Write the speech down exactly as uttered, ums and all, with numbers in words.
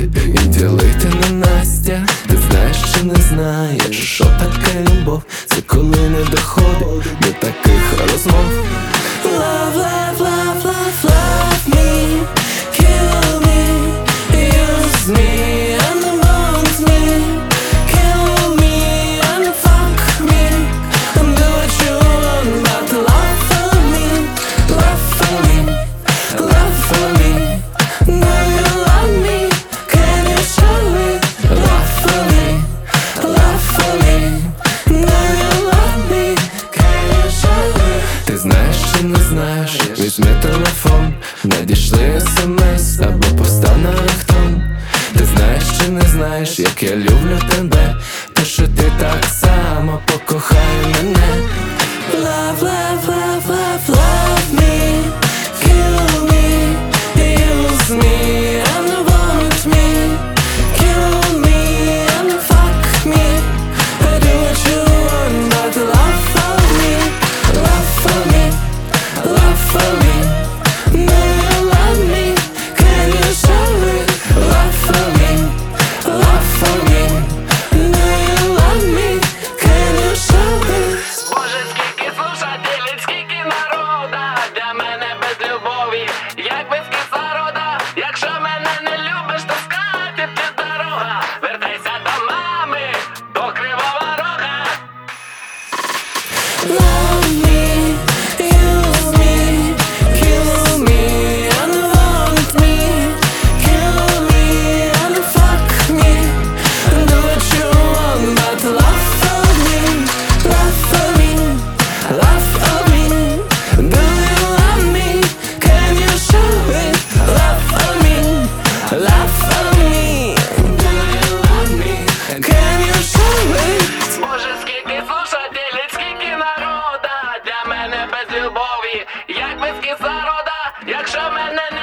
і ділити на Настя. Ти знаєш чи не знаєш, що таке любов? Це коли не доходить до таких розмов. Love, love, love, love, love me, kill me, use me and want me, kill me and fuck me, and do what you want, but love for me, love for me, love for me. Do you love me? Can you show it? Love for me, love for me. Do you love me? Can you show it? Ти знаєш чи не знаєш? Візьми телефон, надійшли смс або постав на рингтон. Ти знаєш чи не знаєш, як я люблю тебе, та що ти так само покохай мене. Love, love, love, love, love me, kill me, use me and want me, kill me and fuck me, do what you want, but love for me, love for me, love for me. Do you love me? Can you show it? Love for me, love for me. Do you love me? Can you show it? Боже, скільки слушателів, скільки народа, для мене без любові, як без кислорода. Якщо мене не любиш, то скати ти дорога. Вертайся до мами, до Кривого Рога. Love me, use me, kill me and want me, kill me and fuck me, do what you want, but love for me, love for me, love for me. Do you love me? Can you show it? Love for me, love for me. Do you love me? Can you show it? Боже, скільки слушателів, скільки народа, для мене без любові, як без кислорода. Якщо мене не